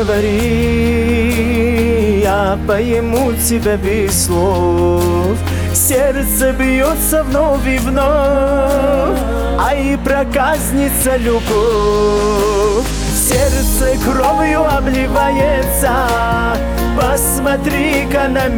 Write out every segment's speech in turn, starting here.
говори, я пойму тебя без слов. Сердце бьется вновь и вновь, а и проказница любовь. Сердце кровью обливается, посмотри-ка на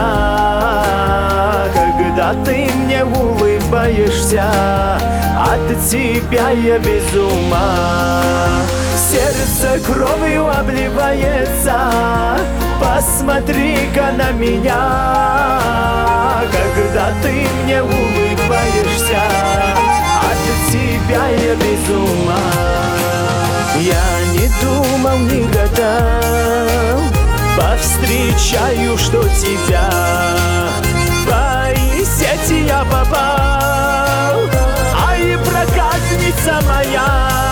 меня. Когда ты мне улыбаешься, от тебя я без ума. Сердце кровью обливается, посмотри-ка на меня. Когда ты мне улыбаешься, от тебя я без ума. Я не думал, не гадал, повстречаю, что тебя в твои сети я попал. Ай, проказница моя,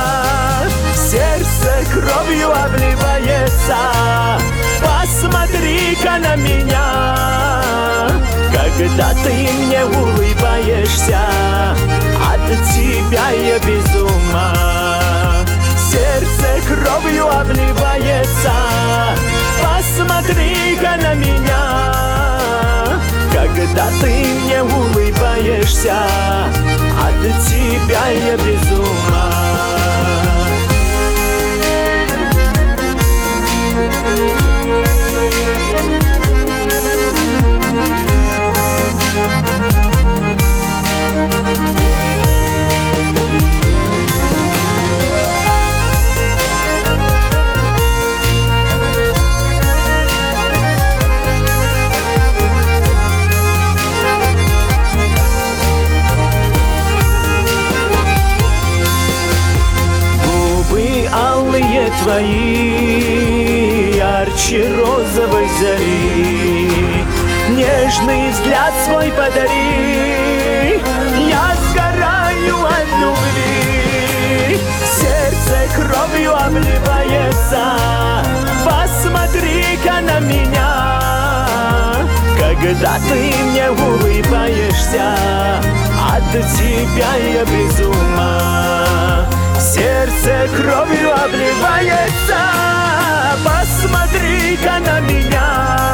сердце кровью обливается, посмотри-ка на меня. Когда ты мне улыбаешься, от тебя я без ума. Сердце кровью обливается, посмотри-ка на меня. Когда ты мне улыбаешься, от тебя я без ума. Алые твои, ярче розовой зари, нежный взгляд свой подари, я сгораю от любви. Сердце кровью обливается, посмотри-ка на меня. Когда ты мне улыбаешься, от тебя я без ума. Сердце кровью обливается, посмотри-ка на меня.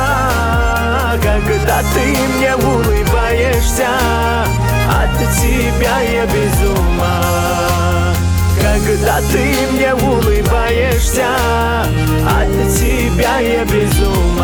Когда ты мне улыбаешься, от тебя я без ума. Когда ты мне улыбаешься, от тебя я без ума.